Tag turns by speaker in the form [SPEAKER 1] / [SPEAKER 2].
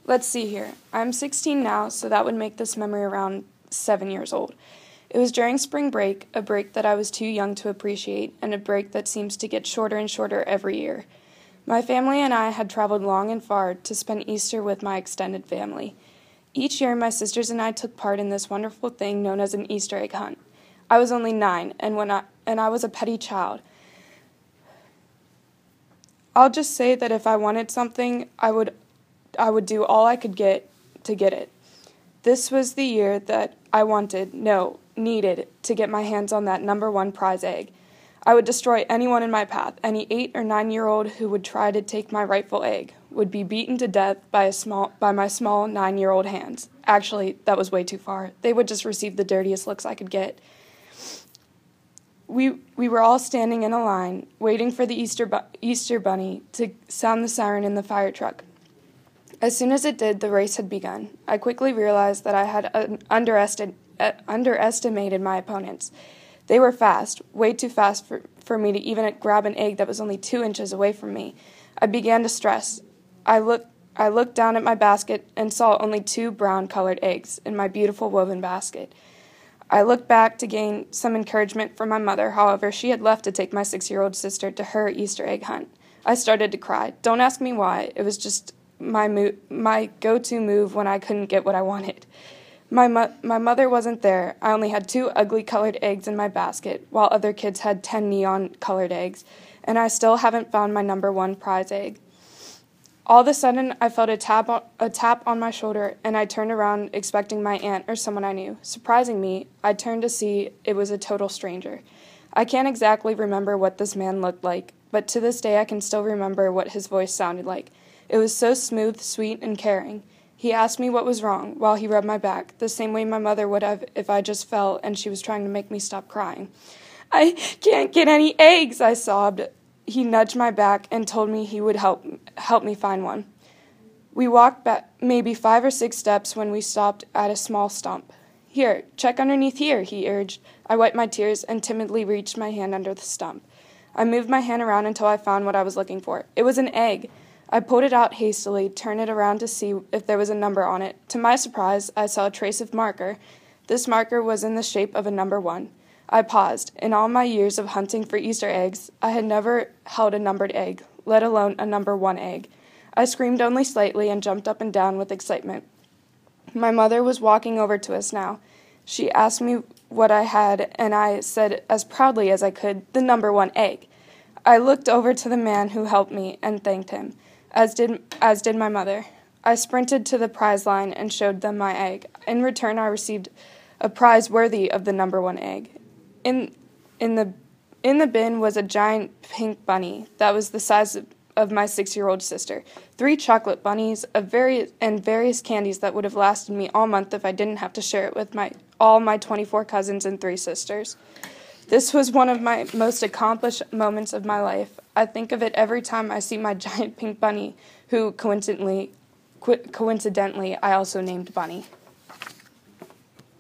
[SPEAKER 1] Let's see here. I'm 16 now, so that would make this memory around 7 years old. It was during spring break, a break that I was too young to appreciate, and a break that seems to get shorter and shorter every year. My family and I had traveled long and far to spend Easter with my extended family. Each year, my sisters and I took part in this wonderful thing known as an Easter egg hunt. I was only 9, and I was a petty child. I'll just say that if I wanted something, I would do all I could get to get it. This was the year that I needed to get my hands on that number 1 prize egg. I would destroy anyone in my path. Any 8 or 9-year-old who would try to take my rightful egg would be beaten to death by my small 9-year-old hands. Actually, that was way too far. They would just receive the dirtiest looks I could get. We were all standing in a line, waiting for the Easter bunny to sound the siren in the fire truck. As soon as it did, the race had begun. I quickly realized that I had underestimated my opponents. They were fast, way too fast for me to even grab an egg that was only 2 inches away from me. I began to stress. I looked down at my basket and saw only 2 brown-colored eggs in my beautiful woven basket. I looked back to gain some encouragement from my mother. However, she had left to take my 6-year-old sister to her Easter egg hunt. I started to cry. Don't ask me why. It was just my go-to move when I couldn't get what I wanted. My mother wasn't there. I only had 2 ugly-colored eggs in my basket, while other kids had 10 neon-colored eggs, and I still haven't found my number 1 prize egg. All of a sudden, I felt a tap on my shoulder, and I turned around expecting my aunt or someone I knew. Surprising me, I turned to see it was a total stranger. I can't exactly remember what this man looked like, but to this day I can still remember what his voice sounded like. It was so smooth, sweet, and caring. He asked me what was wrong while he rubbed my back, the same way my mother would have if I just fell and she was trying to make me stop crying. "I can't get any eggs," I sobbed. He nudged my back and told me he would help me find one. We walked back maybe 5 or 6 steps when we stopped at a small stump. "Here, check underneath here," he urged. I wiped my tears and timidly reached my hand under the stump. I moved my hand around until I found what I was looking for. It was an egg. I pulled it out hastily, turned it around to see if there was a number on it. To my surprise, I saw a trace of marker. This marker was in the shape of a number 1. I paused. In all my years of hunting for Easter eggs, I had never held a numbered egg, let alone a number 1 egg. I screamed only slightly and jumped up and down with excitement. My mother was walking over to us now. She asked me what I had, and I said as proudly as I could, "The number 1 egg." I looked over to the man who helped me and thanked him, as did my mother. I sprinted to the prize line and showed them my egg. In return, I received a prize worthy of the number 1 egg. In the bin was a giant pink bunny that was the size of my 6-year-old sister, 3 chocolate bunnies and various candies that would have lasted me all month if I didn't have to share it with all my 24 cousins and 3 sisters. This was one of my most accomplished moments of my life. I think of it every time I see my giant pink bunny, who coincidentally I also named Bunny.